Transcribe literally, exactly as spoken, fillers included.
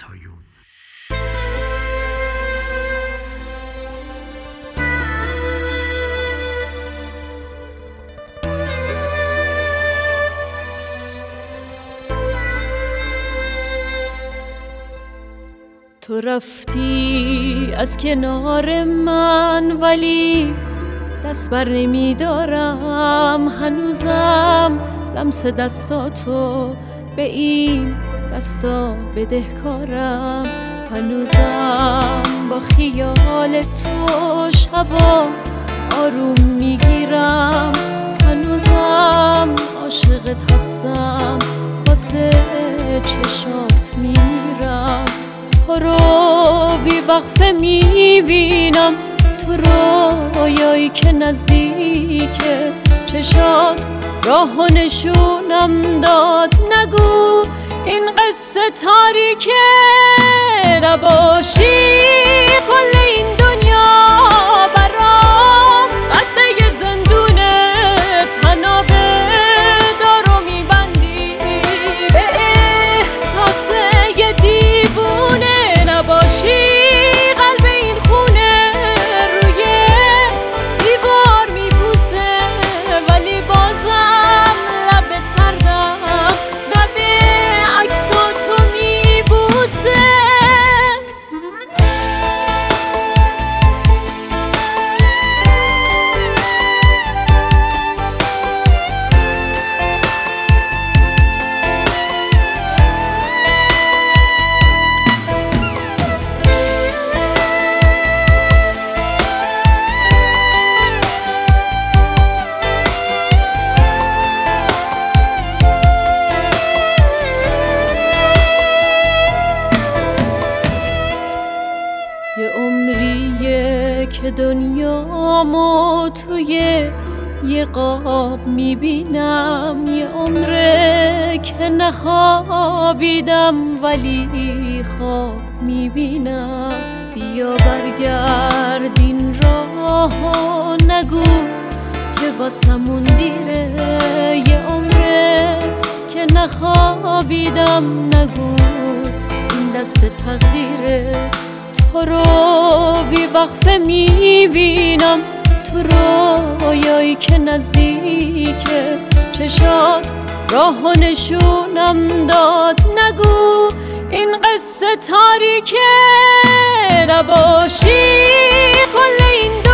عطایون. تو رفتی از کنار من ولی دست بر نمی دارم، هنوزم لمس دستاتو به این دستا بدهکارم، هنوزم با خیال تو شبا آروم میگیرم، هنوزم عاشقت هستم واسه چشات میمیرم، تو رو بی وقفه میبینم تو رویایی که نزدیکه، چشات راه و نشونم داد، نگو این قصه تاریکه، نباشی کل این دنیا برام قده زندونه، تنابه دارو میبندی به احساس یه دیوونه، نباشی قلب این خونه روی دیوار میبوسه، ولی بازم لب سردم لب عکساتو میبوسه. یه عمریه که دنیامو توی یه قاب میبینم، یه عمره که نخوابیدم ولی خواب میبینم، بیا برگردین راهو نگو که واسمون دیره، یه عمره که نخوابیدم نگو این دست تقدیره، تو رو بی وقفه میبینم تو رویایی که نزدیکه، چشات راه و نشونم داد، نگو این قصه تاریکه، نباشی کل این